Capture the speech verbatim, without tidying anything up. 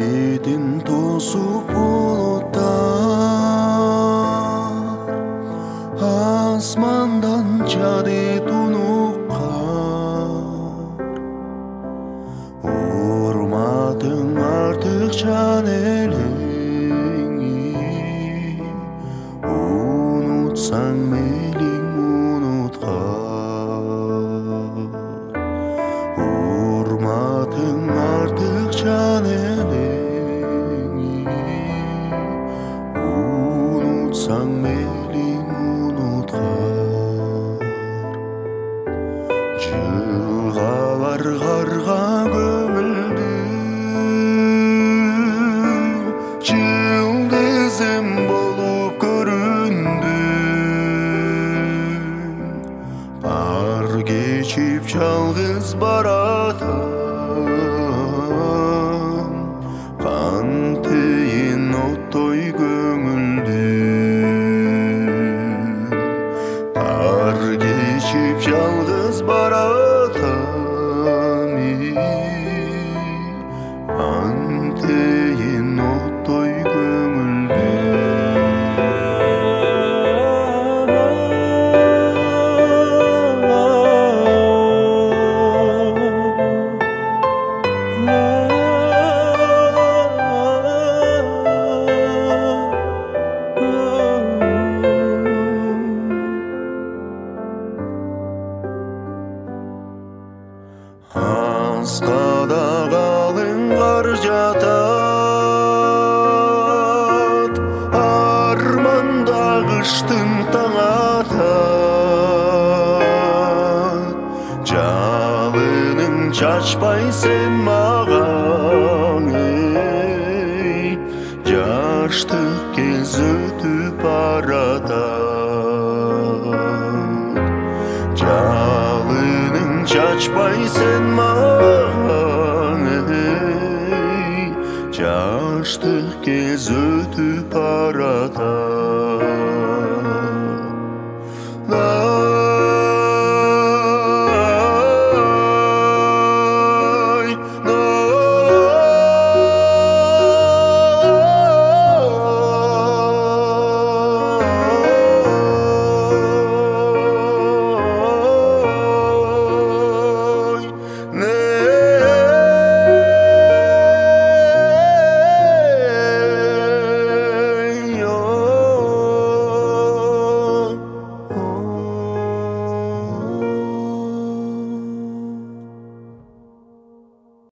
бетин тосуп булуттар, асмандан жады тунук кар. Урматың артык жан элеңи, унутсаң мейлиң унуткар. Урматың артык жан элеңи, унутсаң мейлиң унуткар. Жылгалар карга көмүлдү, жылдызым болуп көрүндү. Бар кечип жалгыз баратам, кантейин оттой көңүлдү. Бар кечип жалгыз баратам, кантейин оттой көңүлдү. Аскада калың кар жатат, арманда кыштын таң атат. Жалының чачпай сен маған, эй, жаштык кез өтүп баратат. Жалының чачпай сен маған, эй, жаштык кез өтүп баратат.